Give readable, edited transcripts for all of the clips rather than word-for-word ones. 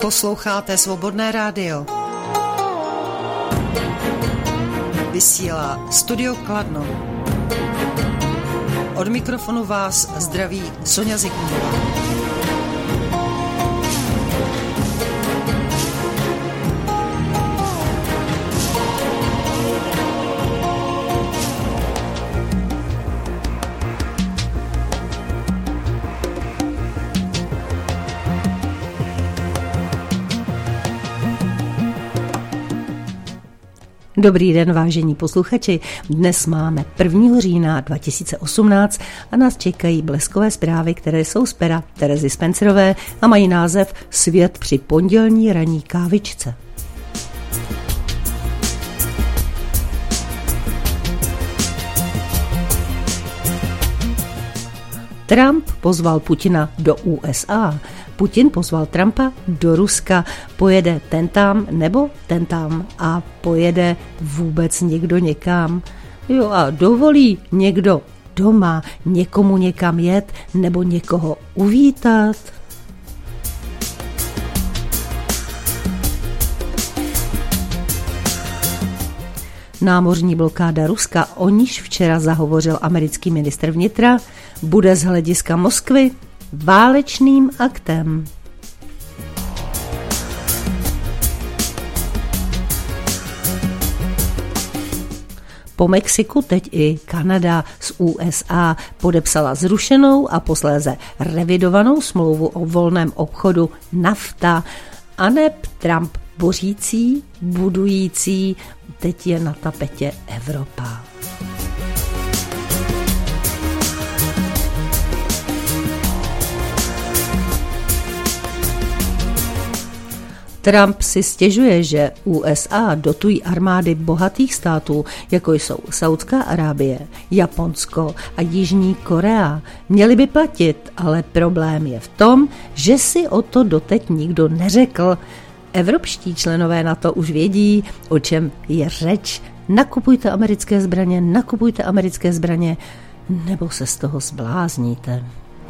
Posloucháte Svobodné rádio. Vysílá Studio Kladno. Od mikrofonu vás zdraví Sonja Zikmundová. Dobrý den, vážení posluchači. Dnes máme 1. října 2018 a nás čekají bleskové zprávy, které jsou z pera Terezy Spencerové a mají název Svět při pondělní ranní kávičce. Trump pozval Putina do USA. Putin pozval Trumpa do Ruska. Pojede tentám nebo tentám a pojede vůbec někdo někam. Jo, a dovolí někdo doma někomu někam jet nebo někoho uvítat? Námořní blokáda Ruska, o níž včera zahovořil americký ministr vnitra, bude z hlediska Moskvy válečným aktem. Po Mexiku teď i Kanada z USA podepsala zrušenou a posléze revidovanou smlouvu o volném obchodu NAFTA, aneb Trump bořící, budující, teď je na tapetě Evropa. Trump si stěžuje, že USA dotují armády bohatých států, jako jsou Saudská Arábie, Japonsko a Jižní Korea. Měli by platit, ale problém je v tom, že si o to doteď nikdo neřekl. Evropští členové NATO už vědí, o čem je řeč. Nakupujte americké zbraně, nebo se z toho zblázníte.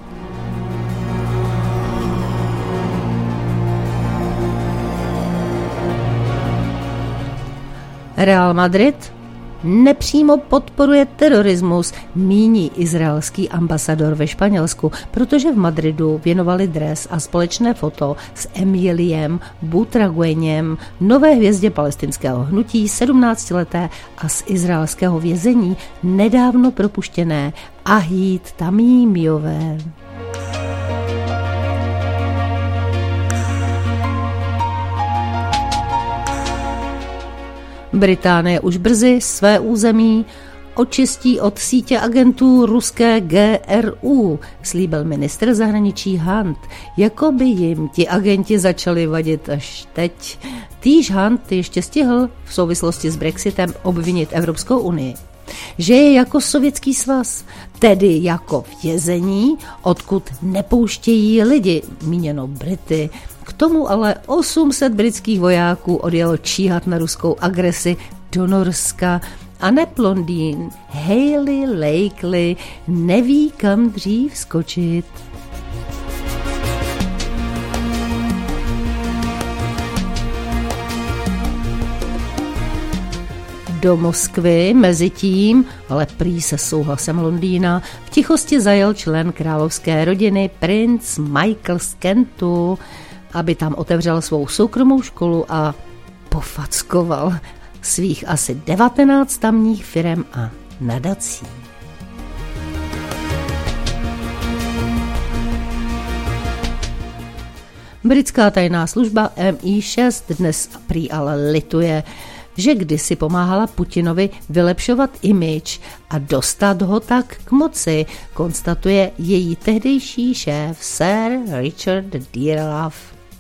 Real Madrid nepřímo podporuje terorismus, míní izraelský ambasador ve Španělsku, protože v Madridu věnovali dres a společné foto s Emiliem Butragueñem, nové hvězdě palestinského hnutí, 17leté a z izraelského vězení nedávno propuštěné Ahít Tamímiové. Británie už brzy své území očistí od sítě agentů ruské GRU, slíbil ministr zahraničí Hunt, jako by jim ti agenti začali vadit až teď. Týž Hunt ještě stihl v souvislosti s Brexitem obvinit Evropskou unii, že je jako Sovětský svaz, tedy jako vězení, odkud nepouštějí lidi, míněno Brity. K tomu ale 800 britských vojáků odjelo číhat na ruskou agresi do Norska a neb Londýn Hayley Lakely neví, kam dřív skočit. Do Moskvy mezitím, ale prý se souhlasem Londýna, v tichosti zajel člen královské rodiny princ Michael z Kentu, aby tam otevřel svou soukromou školu a pofackoval svých asi 19 tamních firem a nadací. Britská tajná služba MI6 dnes prý ale lituje, že kdysi pomáhala Putinovi vylepšovat image a dostat ho tak k moci, konstatuje její tehdejší šéf Sir Richard Dearlove.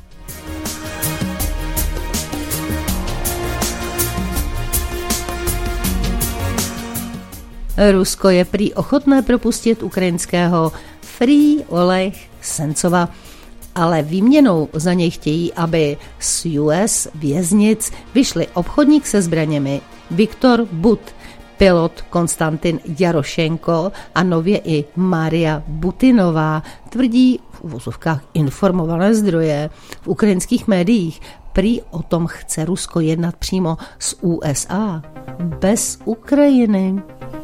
Rusko je prý ochotné propustit ukrajinského Free Oleh Sencova, ale výměnou za něj chtějí, aby z US věznic vyšli obchodník se zbraněmi Viktor But, pilot Konstantin Jarošenko a nově i Maria Butinová, tvrdí v uvozovkách informované zdroje v ukrajinských médiích. Prý o tom chce Rusko jednat přímo s USA, bez Ukrajiny.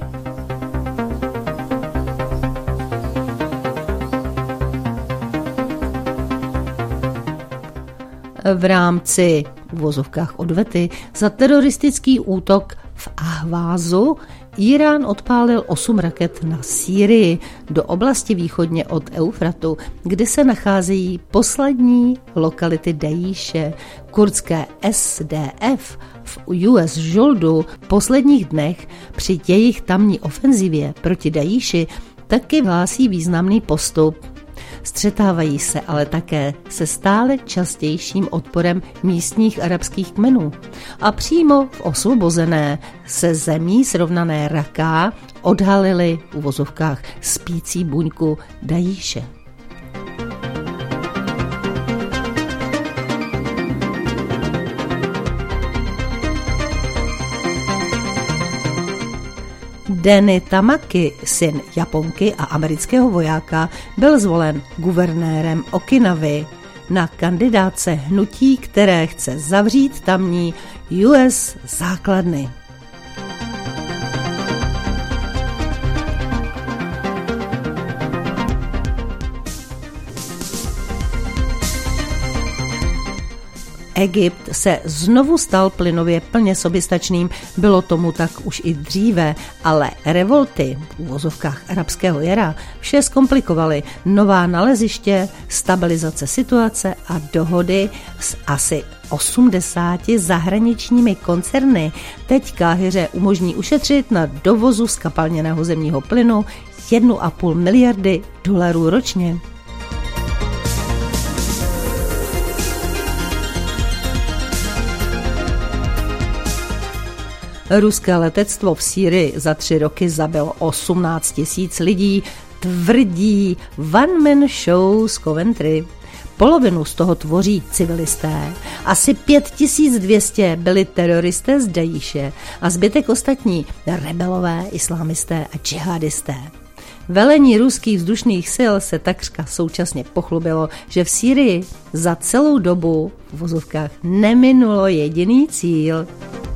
V rámci v uvozovkách odvety za teroristický útok v Ahvázu Irán odpálil 8 raket na Sýrii do oblasti východně od Eufratu, kde se nacházejí poslední lokality Dajíše. Kurdské SDF v US Žoldu v posledních dnech při jejich tamní ofenzivě proti Dajíši taky hlásí významný postup. Střetávají se ale také se stále častějším odporem místních arabských kmenů. A přímo v osvobozené se zemí srovnané Raká odhalili v uvozovkách spící buňku Dajíše. Denny Tamaki, syn Japonky a amerického vojáka, byl zvolen guvernérem Okinavy na kandidátce hnutí, které chce zavřít tamní US základny. Egypt se znovu stal plynově plně soběstačným, bylo tomu tak už i dříve, ale revolty v uvozovkách arabského jara vše zkomplikovaly. Nová naleziště, stabilizace situace a dohody s asi 80 zahraničními koncerny teď Káhiře umožní ušetřit na dovozu zkapalněného zemního plynu 1,5 miliardy dolarů ročně. Ruské letectvo v Sýrii za 3 roky zabilo 18 000 lidí, tvrdí One Man Show z Coventry. Polovinu z toho tvoří civilisté, asi 5200 byli teroristé z Dajíše a zbytek ostatní rebelové, islámisté a džihadisté. Velení ruských vzdušných sil se takřka současně pochlubilo, že v Sýrii za celou dobu v vozovkách neminulo jediný cíl.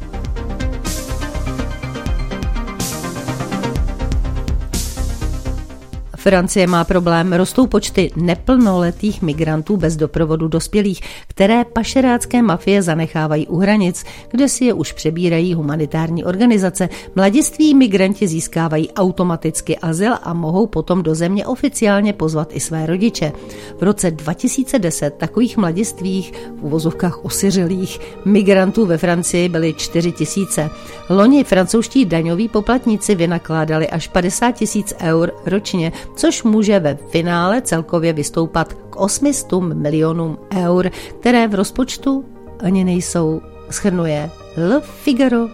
Francie má problém, rostou počty neplnoletých migrantů bez doprovodu dospělých, které pašerácké mafie zanechávají u hranic, kde si je už přebírají humanitární organizace. Mladiství migranti získávají automaticky azyl a mohou potom do země oficiálně pozvat i své rodiče. V roce 2010 takových mladistvých, v uvozovkách osiřelých, migrantů ve Francii byly 4 000. Loni francouzští daňoví poplatníci vynakládali až 50 000 eur ročně, což může ve finále celkově vystoupat k 800 milionům eur, které v rozpočtu ani nejsou, shrnuje Le Figaro.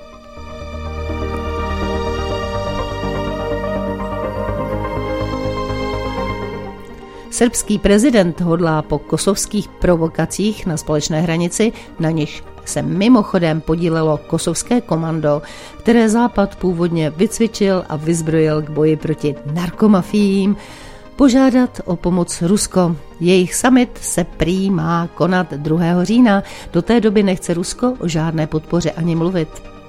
Srbský prezident hodlá po kosovských provokacích na společné hranici, na nichž se mimochodem podílelo kosovské komando, které Západ původně vycvičil a vyzbrojil k boji proti narkomafiím, požádat o pomoc Rusko. Jejich summit se prý má konat 2. října. Do té doby nechce Rusko o žádné podpoře ani mluvit.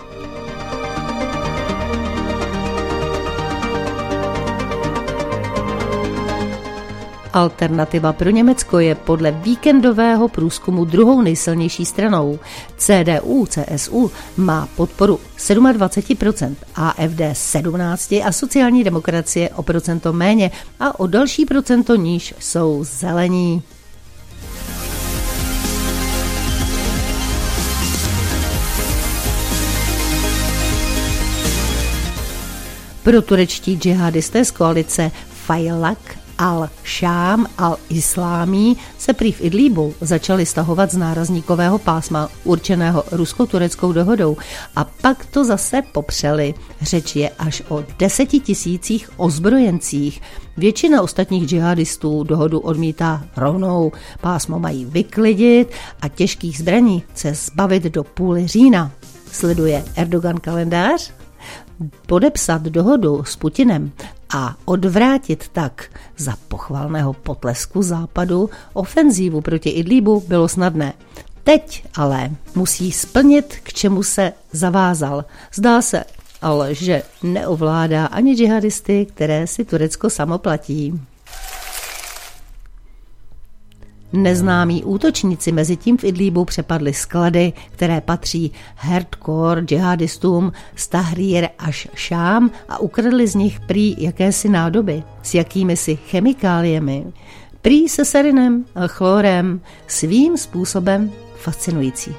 Alternativa pro Německo je podle víkendového průzkumu druhou nejsilnější stranou. CDU-CSU má podporu 27%, AfD 17% a sociální demokracie o procento méně a o další procento níž jsou zelení. Proturečtí džihadisté z koalice Fajlak al-Šám al-Islámí se prý v Idlíbu začali stahovat z nárazníkového pásma určeného rusko-tureckou dohodou a pak to zase popřeli. Řeč je až o 10 000 ozbrojencích. Většina ostatních džihadistů dohodu odmítá rovnou. Pásmo mají vyklidit a těžkých zbraní se zbavit do půly října. Sleduje Erdogan kalendář? Podepsat dohodu s Putinem a odvrátit tak za pochvalného potlesku západu ofenzívu proti Idlíbu bylo snadné. Teď ale musí splnit, k čemu se zavázal. Zdá se ale, že neovládá ani džihadisty, které si Turecko samo platí. Neznámí útočníci mezitím v Idlíbu přepadli sklady, které patří hardcore džihadistům z Tahrir až Šám a ukradli z nich prý jakési nádoby s jakýmisi chemikáliemi, prý se sarinem a chlorem, svým způsobem fascinující.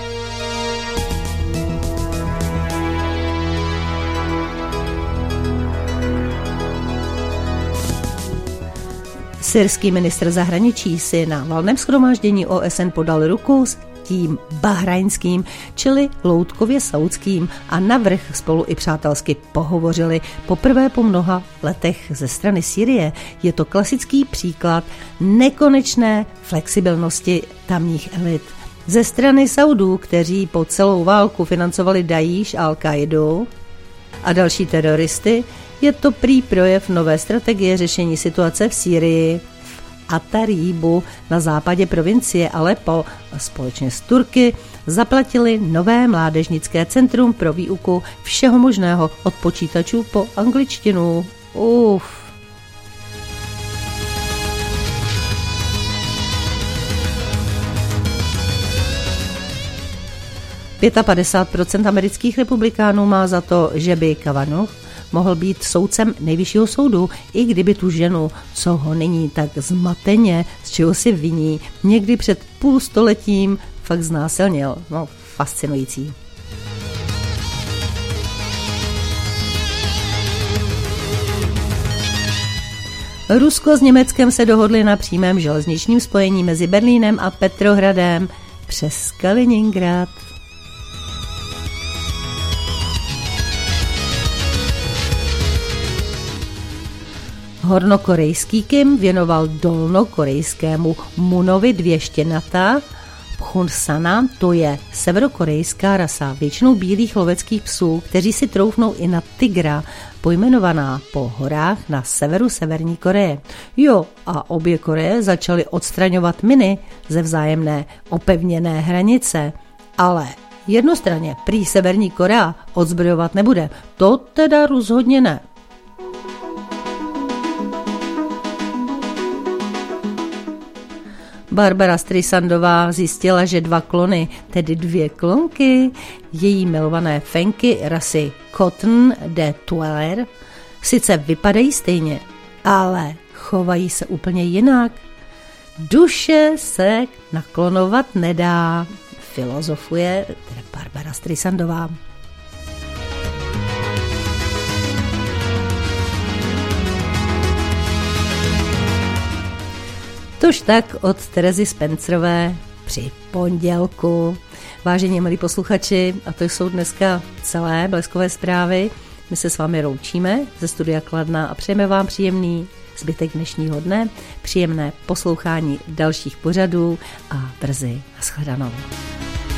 Syrský ministr zahraničí si na valném shromáždění OSN podal ruku s tím bahrajnským, čili loutkově saudským, a navrch spolu i přátelsky pohovořili poprvé po mnoha letech ze strany Sýrie. Je to klasický příklad nekonečné flexibilnosti tamních elit. Ze strany Saudů, kteří po celou válku financovali Daesh, Al-Qaidu a další teroristy, je to prý projev nové strategie řešení situace v Sýrii, v Ataríbu na západě provincie Aleppo a společně s Turky zaplatili nové mládežnické centrum pro výuku všeho možného od počítačů po angličtinu. Uf. %55 amerických republikánů má za to, že by Kavanaugh mohl být soudcem nejvyššího soudu, i kdyby tu ženu, co ho nyní tak zmateně, z čeho si viní, někdy před půl stoletím fakt znásilnil. No, fascinující. Rusko s Německem se dohodli na přímém železničním spojení mezi Berlínem a Petrohradem přes Kaliningrad. Hornokorejský Kim věnoval dolnokorejskému Munovi 2 štěňata. Pchunsana, to je severokorejská rasa většinou bílých loveckých psů, kteří si troufnou i na tygra, pojmenovaná po horách na severu Severní Koreje. Jo, a obě Koreje začaly odstraňovat miny ze vzájemné opevněné hranice, ale jednostranně prý Severní Korea odzbrojovat nebude. To teda rozhodně ne. Barbara Streisandová zjistila, že 2 klony, tedy 2 klonky, její milované fenky rasy Cotton de Tueler, sice vypadají stejně, ale chovají se úplně jinak. Duše se naklonovat nedá, filozofuje teda Barbara Streisandová. Tož tak od Terezy Spencerové při pondělku. Vážení milí posluchači, a to jsou dneska celé Bleskové zprávy. My se s vámi loučíme ze studia Kladna a přejeme vám příjemný zbytek dnešního dne, příjemné poslouchání dalších pořadů a brzy nashledanou.